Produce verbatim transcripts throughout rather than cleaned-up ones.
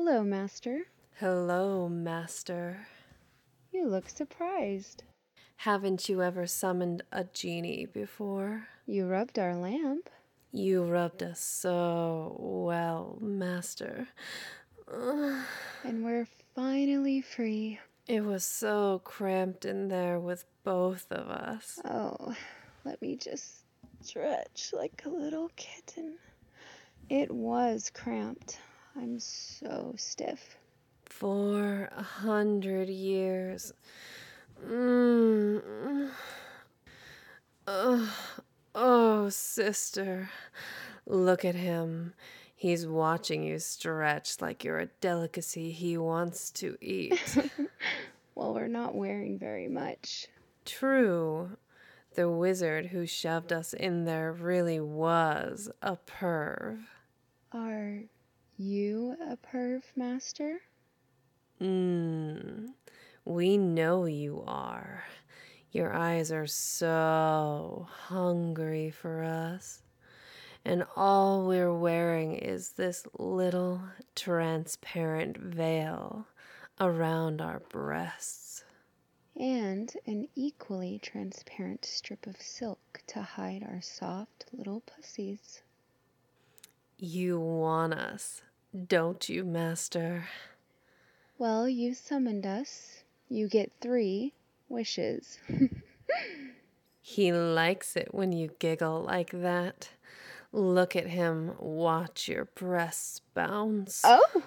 Hello, Master. Hello, Master. You look surprised. Haven't you ever summoned a genie before? You rubbed our lamp. You rubbed us so well, Master. Ugh. And we're finally free. It was so cramped in there with both of us. Oh, let me just stretch like a little kitten. It was cramped. I'm so stiff. For a hundred years. Mm. Oh, oh, sister. Look at him. He's watching you stretch like you're a delicacy he wants to eat. Well, we're not wearing very much. True. The wizard who shoved us in there really was a perv. Are you a perv, Master? Mmm. We know you are. Your eyes are so hungry for us. And all we're wearing is this little transparent veil around our breasts. And an equally transparent strip of silk to hide our soft little pussies. You want us, don't you, Master? Well, you summoned us. You get three wishes. He likes it when you giggle like that. Look at him watch your breasts bounce. Oh!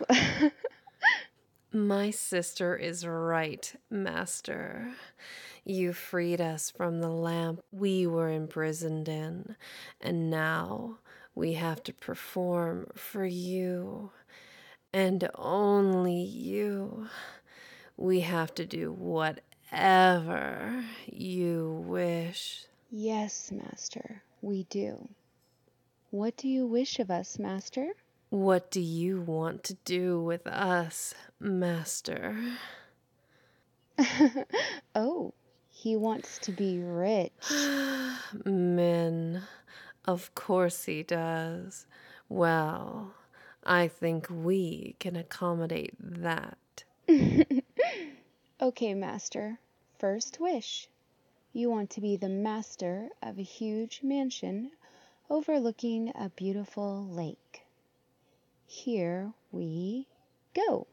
My sister is right, Master. You freed us from the lamp we were imprisoned in, and now we have to perform for you, and only you. We have to do whatever you wish. Yes, Master, we do. What do you wish of us, Master? What do you want to do with us, Master? Oh, he wants to be rich. Men, of course he does. Well, I think we can accommodate that. Okay, Master. First wish. You want to be the master of a huge mansion overlooking a beautiful lake. Here we go.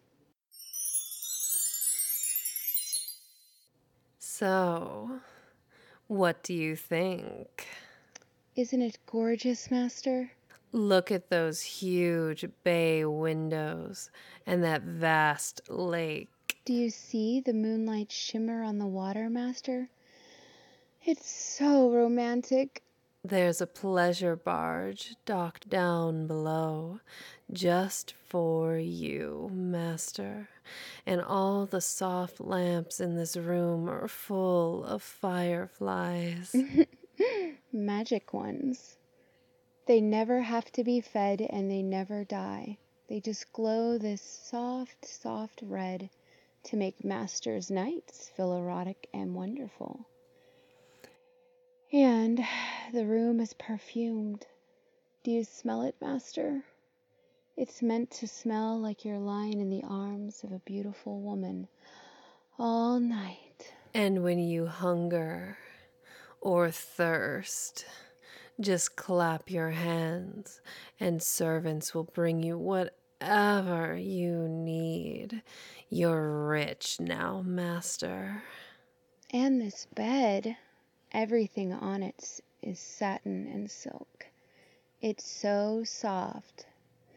So, what do you think? Isn't it gorgeous, Master? Look at those huge bay windows and that vast lake. Do you see the moonlight shimmer on the water, Master? It's so romantic. There's a pleasure barge docked down below, just for you, Master. And all the soft lamps in this room are full of fireflies. Magic ones. They never have to be fed and they never die. They just glow this soft, soft red to make Master's nights feel erotic and wonderful. And the room is perfumed. Do you smell it, Master? It's meant to smell like you're lying in the arms of a beautiful woman all night. And when you hunger or thirst, just clap your hands and servants will bring you whatever you need. You're rich now, Master. And this bed, everything on it is satin and silk. It's so soft.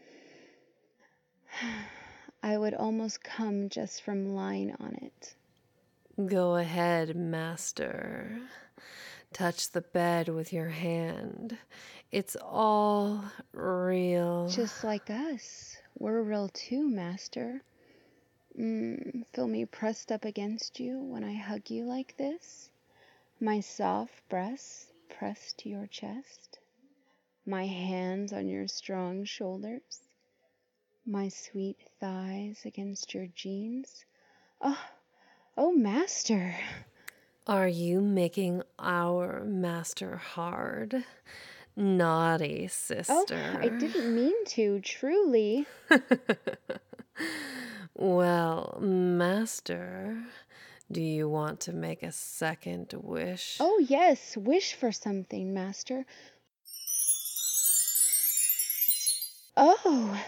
I would almost come just from lying on it. Go ahead, Master. Touch the bed with your hand. It's all real. Just like us. We're real too, Master. Mm, feel me pressed up against you when I hug you like this? My soft breasts pressed to your chest? My hands on your strong shoulders? My sweet thighs against your jeans? Oh, oh, Master. Are you making our master hard? Naughty sister. Oh, I didn't mean to, truly. Well, Master, do you want to make a second wish? Oh, yes, wish for something, Master. Oh,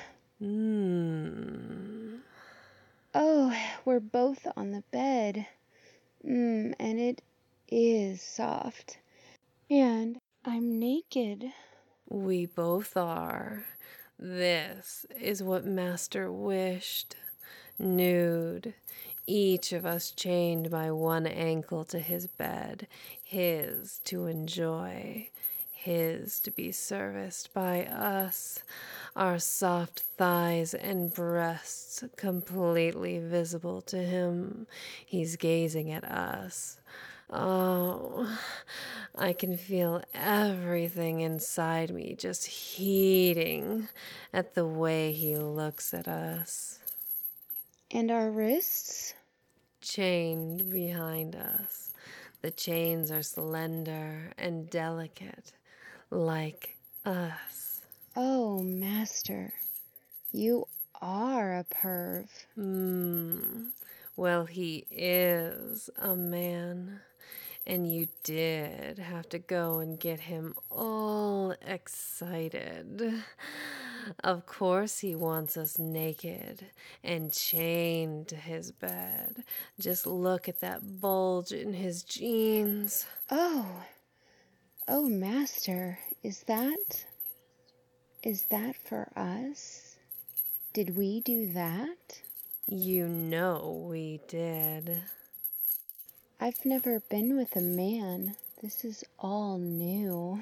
Hmm. oh, we're both on the bed. Mmm, and it is soft. And I'm naked. We both are. This is what Master wished. Nude, each of us chained by one ankle to his bed, his to enjoy, his to be serviced by us, our soft thighs and breasts completely visible to him. He's gazing at us. Oh, I can feel everything inside me just heating at the way he looks at us. And our wrists? Chained behind us. The chains are slender and delicate, like us. Oh, Master, you are a perv. Hmm. Well, he is a man. And you did have to go and get him all excited. Of course, he wants us naked and chained to his bed. Just look at that bulge in his jeans. Oh, oh, Master, is that, is that for us? Did we do that? You know we did. I've never been with a man. This is all new.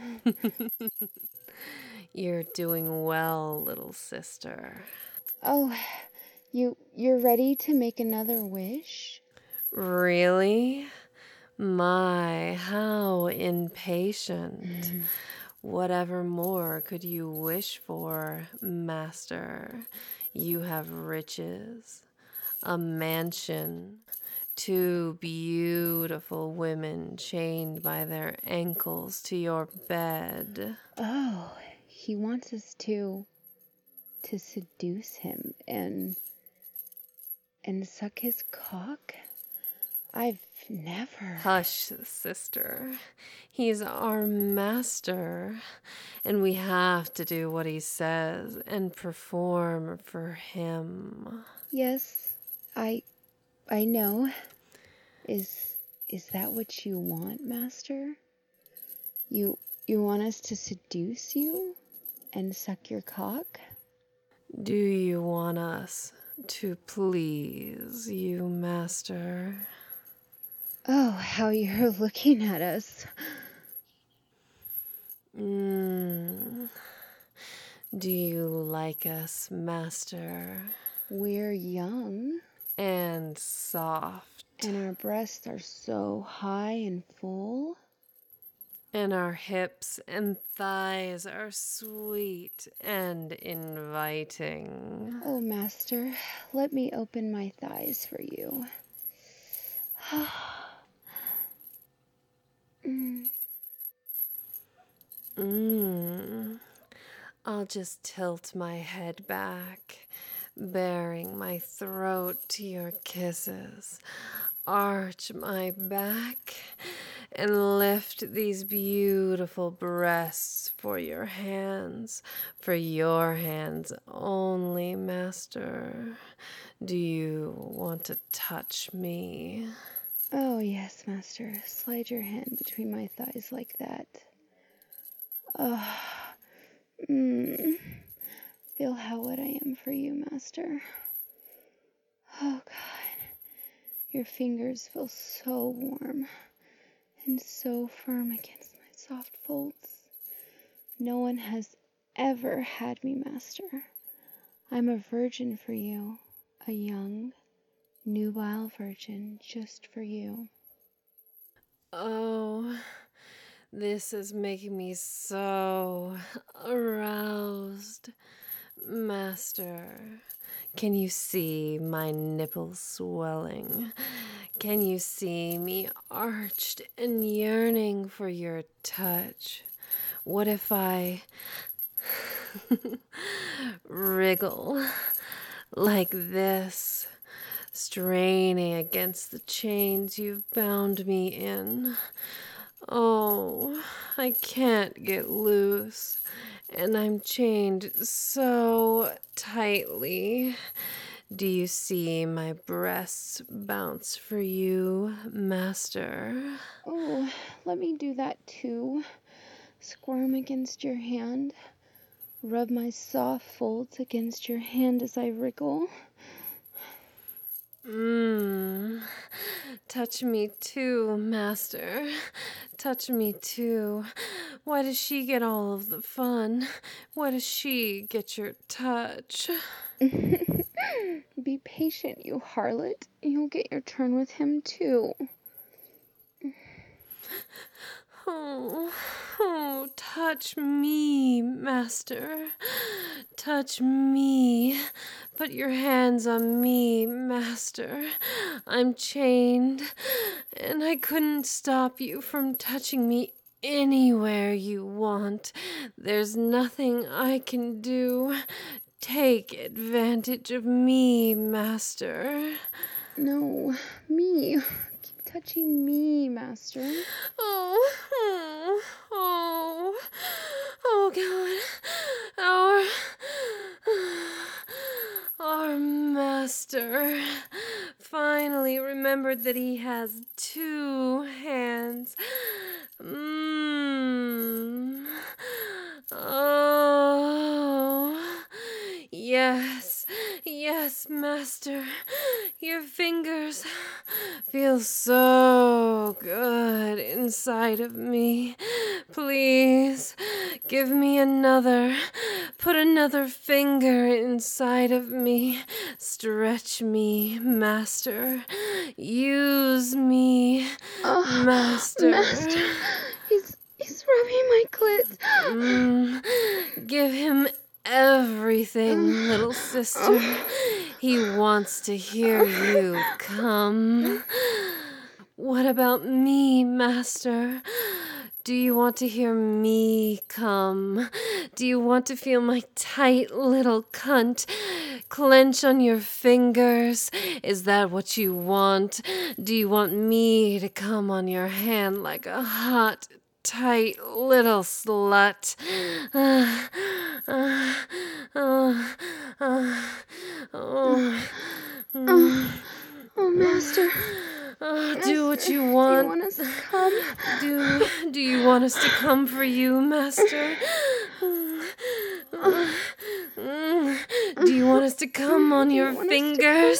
You're doing well, little sister. Oh, you, you're ready to make another wish? Really? My, how impatient. Whatever more could you wish for, Master? You have riches, a mansion, two beautiful women chained by their ankles to your bed. Oh, he wants us to, to seduce him and, and suck his cock? I've never. Hush, sister. He's our master, and we have to do what he says and perform for him. Yes, I, I know. Is, is that what you want, Master? You, you want us to seduce you and suck your cock? Do you want us to please you, Master? Oh, how you're looking at us. Mm. Do you like us, Master? We're young, And soft. and our breasts are so high and full. And our hips and thighs are sweet and inviting. Oh, Master, let me open my thighs for you. mm. Mm. I'll just tilt my head back, baring my throat to your kisses, arch my back, and lift these beautiful breasts for your hands, for your hands only, Master. Do you want to touch me? Oh, yes, Master. Slide your hand between my thighs like that. Oh, mm. Feel how wet I am for you, Master. Oh, God. Your fingers feel so warm and so firm against my soft folds. No one has ever had me, Master. I'm a virgin for you, a young, nubile virgin just for you. Oh, this is making me so aroused. Master, can you see my nipples swelling? Can you see me arched and yearning for your touch? What if I wriggle like this, straining against the chains you've bound me in. Oh, I can't get loose, and I'm chained so tightly. Do you see my breasts bounce for you, master? Oh, let me do that too. Squirm against your hand. Rub my soft folds against your hand as I wriggle. Mmm. Touch me too, master. Touch me too. Why does she get all of the fun? Why does she get your touch? Be patient, you harlot. You'll get your turn with him too. Oh, oh, touch me, master. Touch me. Put your hands on me, master. I'm chained, and I couldn't stop you from touching me anywhere you want. There's nothing I can do. Take advantage of me, master. No, me. Keep touching me, master. Oh, oh, oh, oh, God. Our, our master finally remembered that he has two hands. Mmm. Oh, yes, yes, master. Your fingers feel so good inside of me. Please, give me another. Put another finger inside of me. Stretch me, master. Use me, Oh, master. Master, he's he's rubbing my clit. Mm, give him everything, little sister. He wants to hear you come. What about me, master? Do you want to hear me come? Do you want to feel my tight little cunt clench on your fingers? Is that what you want? Do you want me to come on your hand like a hot, tight little slut? Uh, uh, uh, uh, oh, Oh, oh, master. Uh, Master, do what you want. Do you want us to come? Do, do you want us to come for you, master? Uh, do you want us to come on your fingers?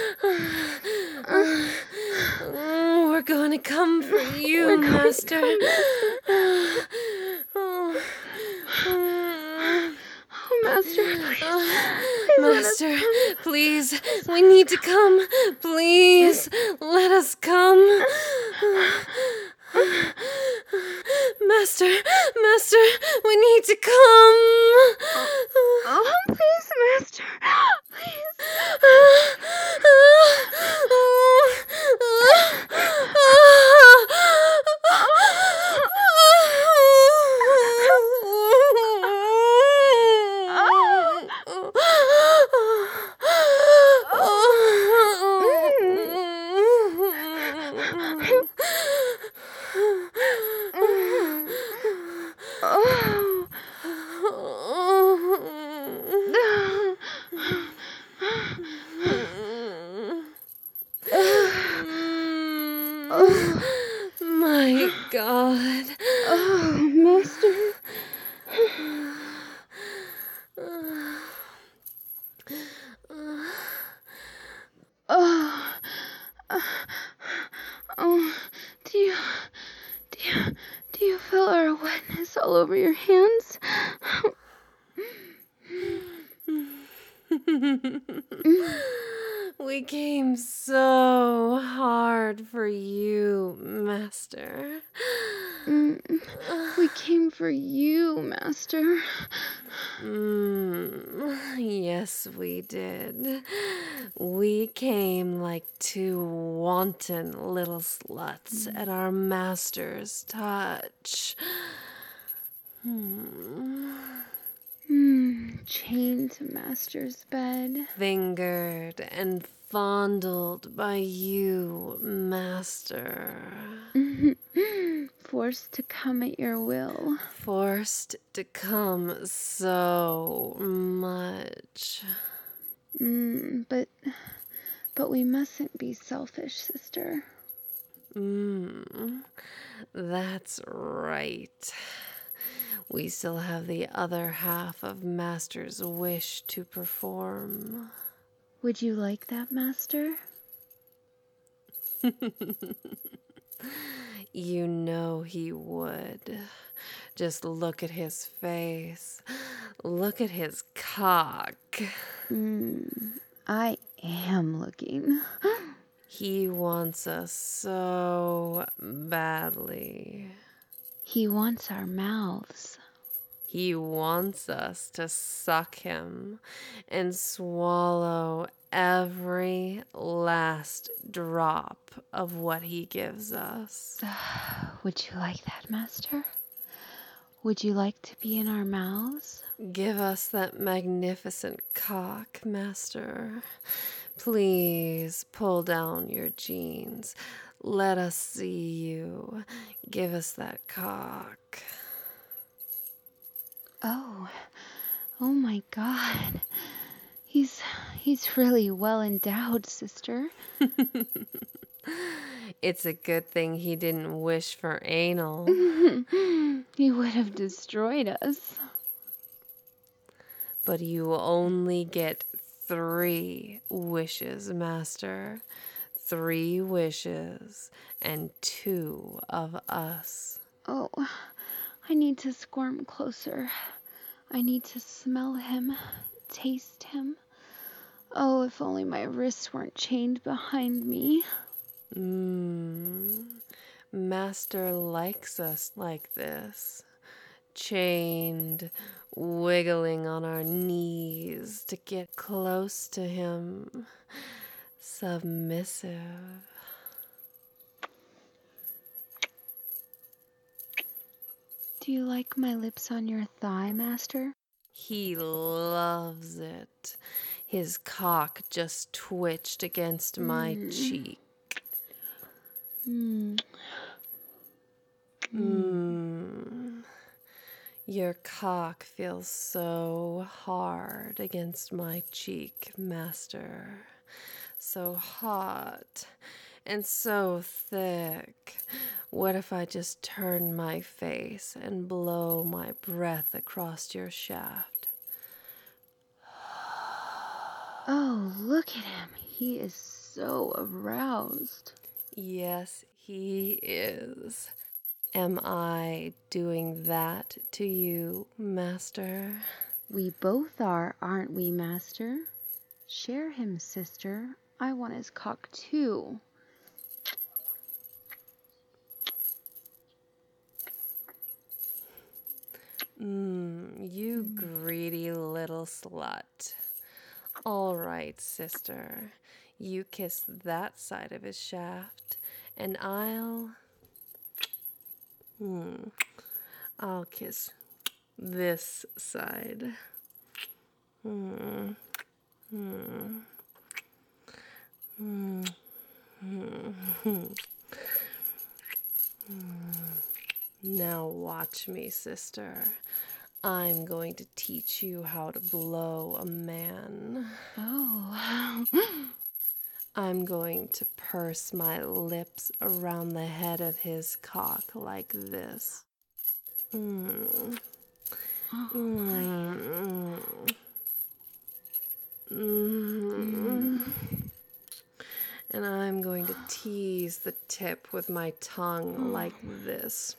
Uh, we're going to come for you, master. Oh, master, please. Uh, master, please, we need to come. Please, let us come. Master, master, we need to come. Oh, please, master, please. My God. Oh, master. Oh, oh, do you, do you, do you feel our wetness all over your hands? We came so hard for you, master. Mm, we came for you, master. Mm, yes, we did. We came like two wanton little sluts at our master's touch. Hmm. Hmm. chained to Master's bed. Fingered and fondled by you, Master. Forced to come at your will. Forced to come so much. Mm, but, but we mustn't be selfish, sister. Mmm, that's right. We still have the other half of Master's wish to perform. Would you like that, Master? You know he would. Just look at his face. Look at his cock. Mm, I am looking. He wants us so badly. He wants our mouths. He wants us to suck him and swallow every last drop of what he gives us. Would you like that, Master? Would you like to be in our mouths? Give us that magnificent cock, Master. Please pull down your jeans. Let us see you. Give us that cock. Oh, oh my God. He's, he's really well endowed, sister. It's a good thing he didn't wish for anal. He would have destroyed us. But you only get three wishes, Master. Three wishes and two of us. Oh, I need to squirm closer. I need to smell him, taste him. Oh, if only my wrists weren't chained behind me. Mmm. Master likes us like this. Chained, wiggling on our knees to get close to him. Submissive. Do you like my lips on your thigh, Master? He loves it. His cock just twitched against my Mm. cheek. Mm. Mmm. Your cock feels so hard against my cheek, Master. So hot and so thick. What if I just turn my face and blow my breath across your shaft? Oh, look at him. He is so aroused. Yes, he is. Am I doing that to you, Master? We both are, aren't we, Master? Share him, sister. I want his cock too. Mmm, you greedy little slut. All right, sister. You kiss that side of his shaft, and I'll... Hmm. I'll kiss this side. Hmm. Hmm. Hmm. Hmm. Hmm. Now watch me, sister. I'm going to teach you how to blow a man. Oh. I'm going to purse my lips around the head of his cock like this. Mm. Oh, Mm. Mm. And I'm going to tease the tip with my tongue like this.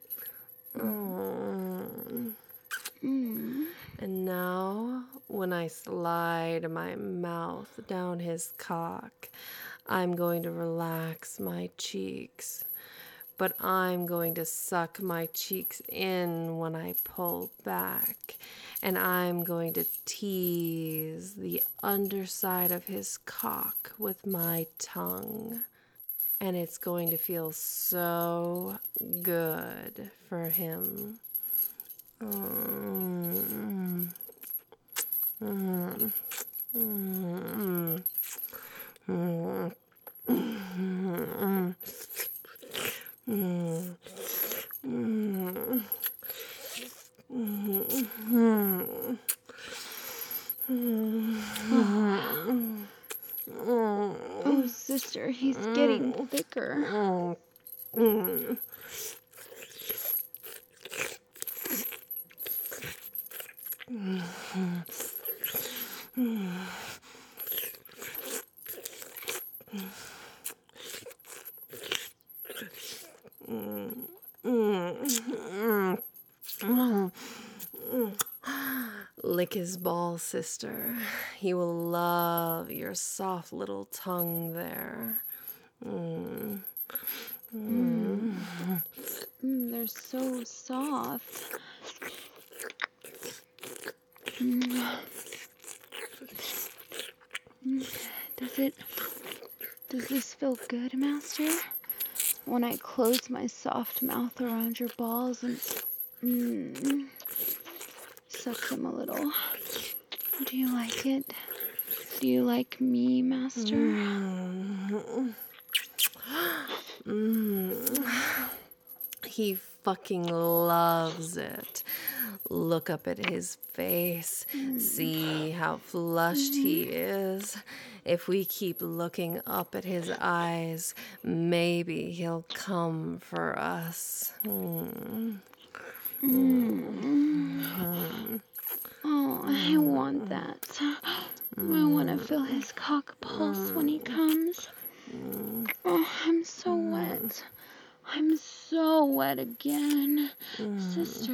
Mm. Mm. And now, when I slide my mouth down his cock, I'm going to relax my cheeks. But I'm going to suck my cheeks in when I pull back. And I'm going to tease the underside of his cock with my tongue. And it's going to feel so good for him. Mm. Mm. Mm. Mm. Mm. Mm. Mm. Oh, sister, he's getting thicker. Lick his balls, sister. He will love your soft little tongue there. Mm. Mm. Mm, they're so soft. Mm. Mm. Does it... Does this feel good, Master? When I close my soft mouth around your balls and mm, suck them a little. Do you like it? Do you like me, Master? Mm. Mm. He fucking loves it. Look up at his face. Mm. See how flushed Mm-hmm. he is. If we keep looking up at his eyes, maybe he'll come for us. Mm. Mm. Oh, I want that. I want to feel his cock pulse when he comes. Oh, I'm so wet. I'm so wet again, sister.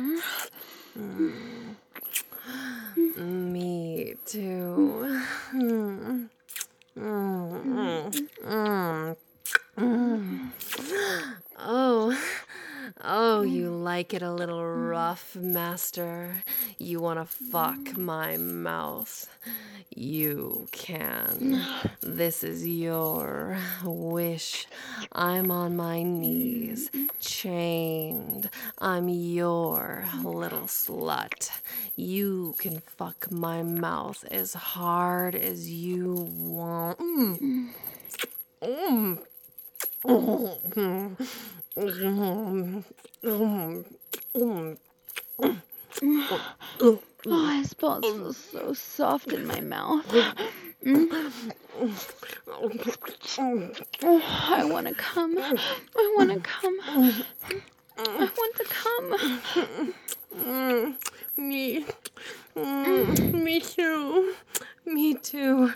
Me too. Mm. Mm. Mm. Mm. Oh, oh, you like it a little rough, Master? You want to fuck my mouth? You can. This is your wish. I'm on my knees, chained. I'm your little slut. You can fuck my mouth as hard as you want. Mm. Mm. Oh, his balls feel so soft in my mouth. Oh, I want to come. I want to come. I want to come. Me. Me too. Me too.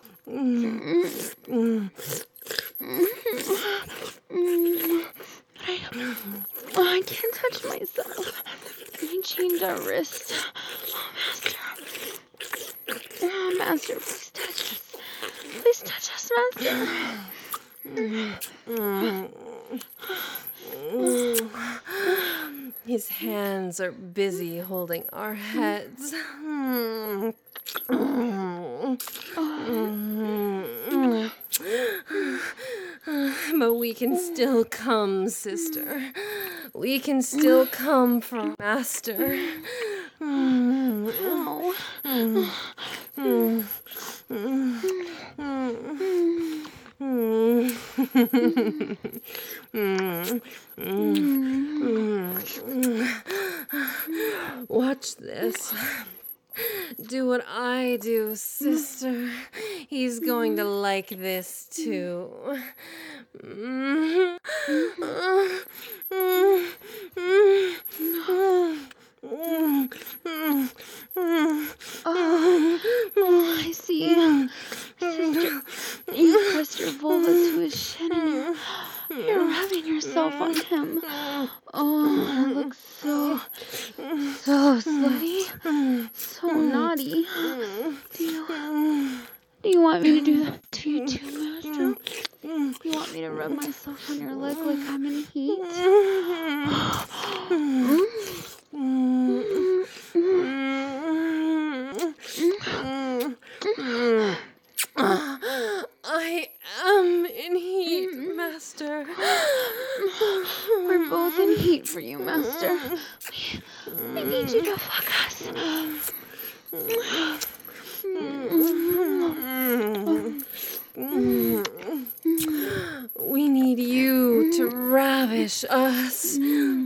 I, oh, I can't touch myself. Can you change our wrist? Oh, Master. Oh, Master, please touch us. Please touch us, Master. His hands are busy holding our heads. But we can still come, sister. We can still come for Master. Oh. Watch this. Do what I do, sister. He's going to like this too. Oh, oh, I see. Sister, you pressed your vulva to his shin and you're, you're rubbing yourself on him. Oh, it looks so, so slutty, so naughty. Do you, do you want me to do that to you too, Master? Do you want me to rub myself on your leg like I'm in heat? I am in heat, Master. We're both in heat for you, Master. We, we need you to fuck us. We need you to ravish us.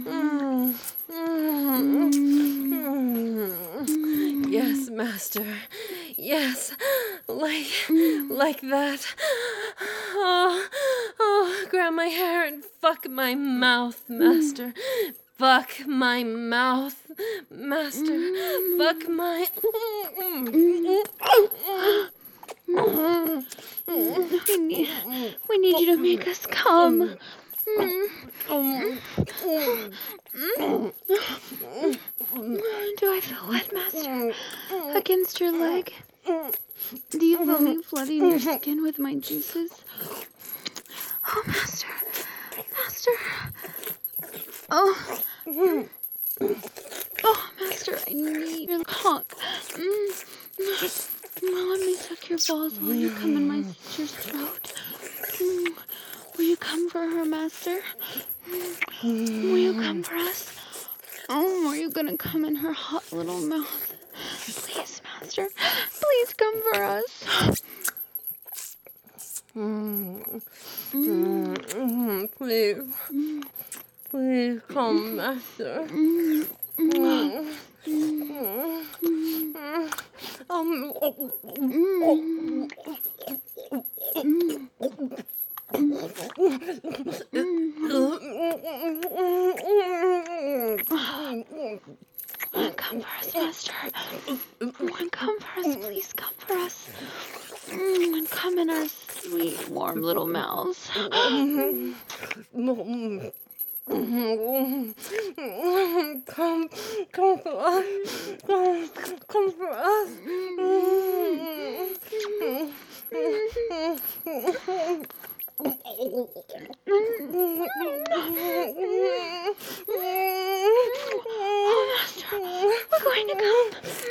Yes, Master. Yes, like, like that. Oh, oh, grab my hair and fuck my mouth, Master. Fuck my mouth, Master. Fuck my... We need, we need you to make us come. Do I feel wet, Master? Against your leg? Do you feel me flooding your skin with my juices? Oh, Master. Master. Oh. Oh, Master, I need your cock. Mm. Let me suck your balls while you come in my sister's throat. Mm. Will you come for her, Master? Mm. Will you come for us? Oh, are you gonna come in her hot little mouth? Please, Master. Please come for us. Mm. Mm. Please. Mm. Please come, Master. Mm. Mm. Um. Come for us, Master. Come for us, please come for us. And come in our sweet, warm little mouths. Come, come for us. Come, come for us. Oh, Master, we're going to come.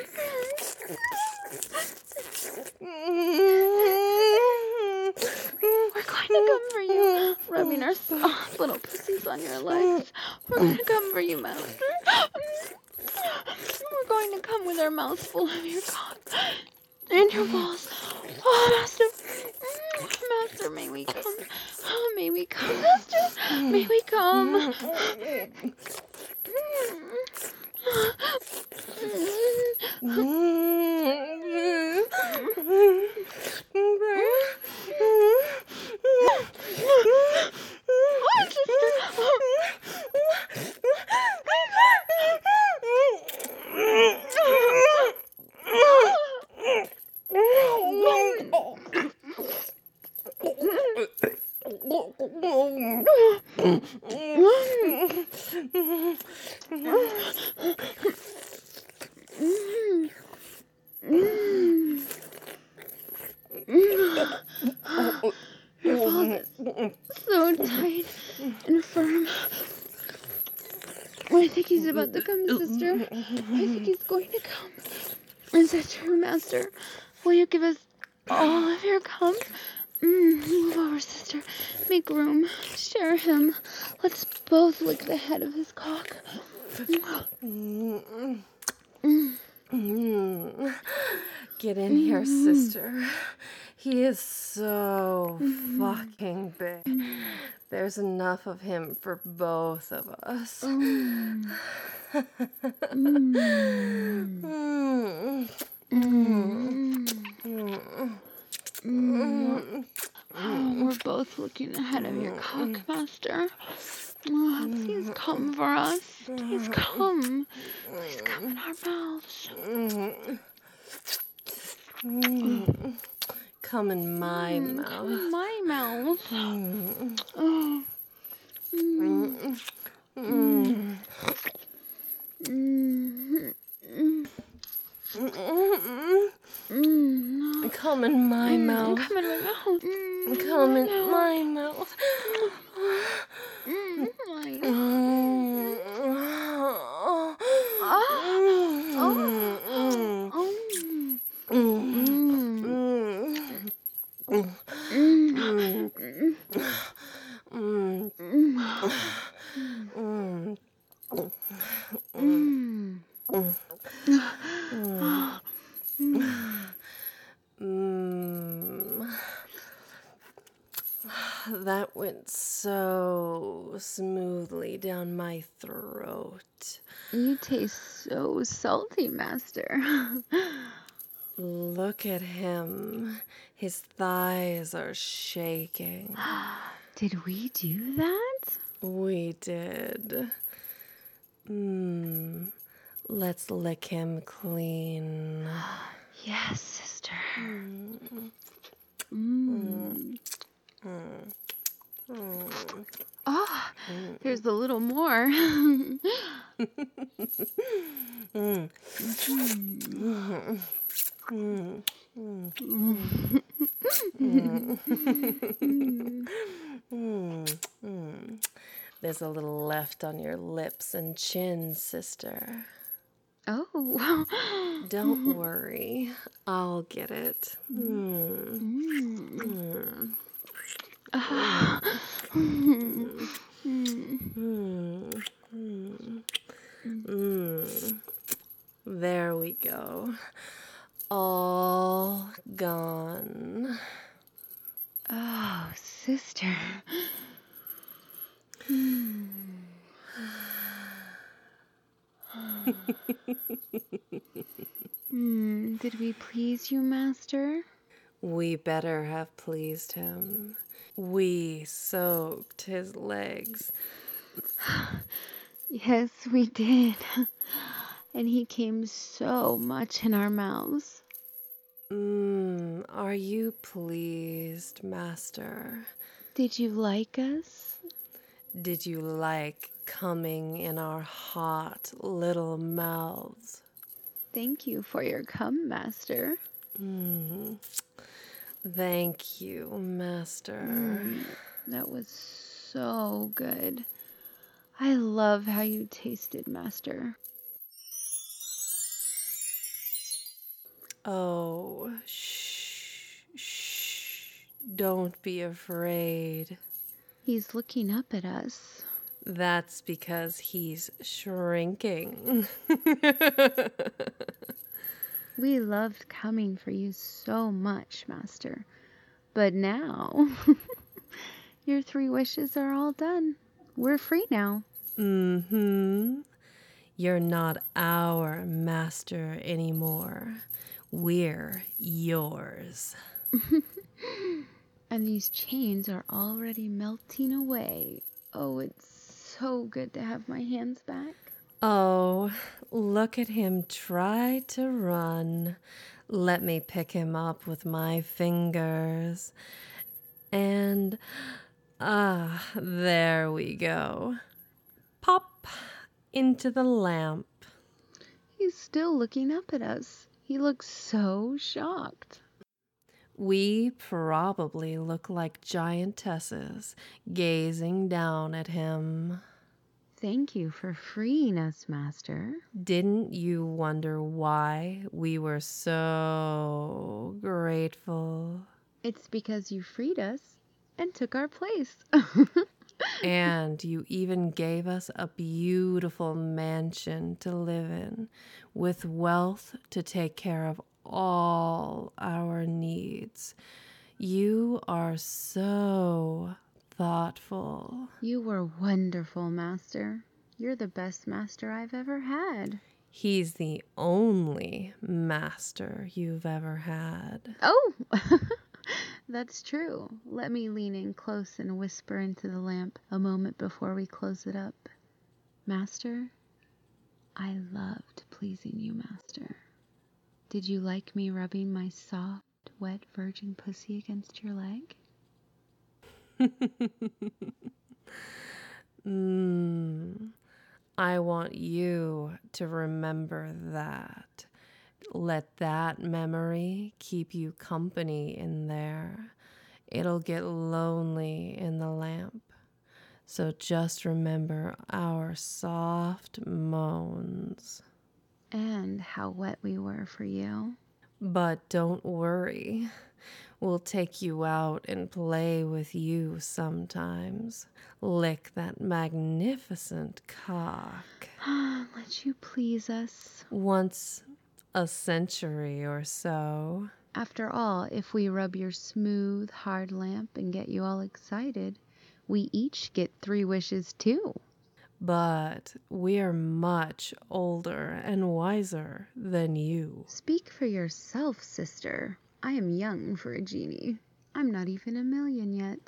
We're going to come for you. Rubbing our soft little pussies on your legs. We're going to come for you, Master. We're going to come with our mouths full of your cock and your balls. Oh, Master. Master, may we come. Oh, may we come, Master. May we come. Your balls are so tight and firm. I think he's about to come, sister. I think he's going to come. Is that true, Master? Will you give us all of your cum? Mm, move over, sister. Make room. Share him. Let's both lick the head of his cock. Mm. Get in here, sister. He is so fucking big. There's enough of him for both of us. Mm. Mm. Oh, we're both looking ahead of your cock, Master. Oh, please come for us. Please come. Please come in our mouths. Come in my Mm, mouth. Come in my mouth. Oh. Mm. Mm. Mm. Mm. Come in my Mm, mouth. Come in my mouth. Mm, Come in mouth. my mouth. Mm, my mouth. Mm. Ah. Oh. Oh. Mm. Mm. down my throat. You taste so salty, Master. Look at him. His thighs are shaking. Did we do that? We did. Mmm. Let's lick him clean. Yes, sister. Mm. Mm. Mm. Mm. Oh, Mm. there's a little more. Mm. Mm. Mm. Mm. Mm. Mm. Mm. Mm. There's a little left on your lips and chin, sister. Oh. Don't worry. I'll get it. Mm. Mm. Mm. Ah. Mm. Mm. Mm. Mm. There we go. All gone. Oh, sister. Mm. Mm. Did we please you, Master? We better have pleased him. We soaked his legs. Yes, we did. And he came so much in our mouths. Mmm, are you pleased, Master? Did you like us? Did you like coming in our hot little mouths? Thank you for your cum, Master. Mm. Thank you, Master. Mm, that was so good. I love how you tasted, Master. Oh, shh, shh. Don't be afraid. He's looking up at us. That's because he's shrinking. We loved coming for you so much, Master. But now, your three wishes are all done. We're free now. Mm-hmm. You're not our master anymore. We're yours. And these chains are already melting away. Oh, it's so good to have my hands back. Oh, look at him try to run. Let me pick him up with my fingers. And, ah, there we go. Pop into the lamp. He's still looking up at us. He looks so shocked. We probably look like giantesses gazing down at him. Thank you for freeing us, Master. Didn't you wonder why we were so grateful? It's because you freed us and took our place. And you even gave us a beautiful mansion to live in, with wealth to take care of all our needs. You are so thoughtful. You were wonderful, Master. You're the best master I've ever had. He's the only master you've ever had. Oh, that's true. Let me lean in close and whisper into the lamp a moment before we close it up. Master, I loved pleasing you, Master. Did you like me rubbing my soft, wet virgin pussy against your leg? Mmm. I want you to remember that. Let that memory keep you company in there. It'll get lonely in the lamp. So just remember our soft moans. And how wet we were for you. But don't worry. We'll take you out and play with you sometimes. Lick that magnificent cock. Let you please us. Once a century or so. After all, if we rub your smooth, hard lamp and get you all excited, we each get three wishes too. But we are much older and wiser than you. Speak for yourself, sister. I am young for a genie. I'm not even a million yet.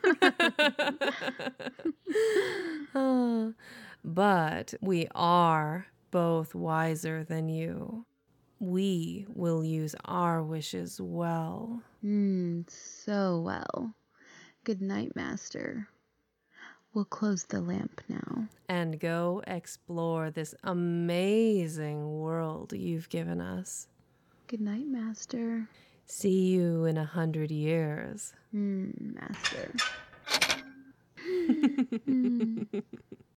Uh, but we are both wiser than you. We will use our wishes well. Hmm, so well. Good night, Master. We'll close the lamp now. And go explore this amazing world you've given us. Good night, Master. See you in a hundred years. Hmm, Master. Hmm.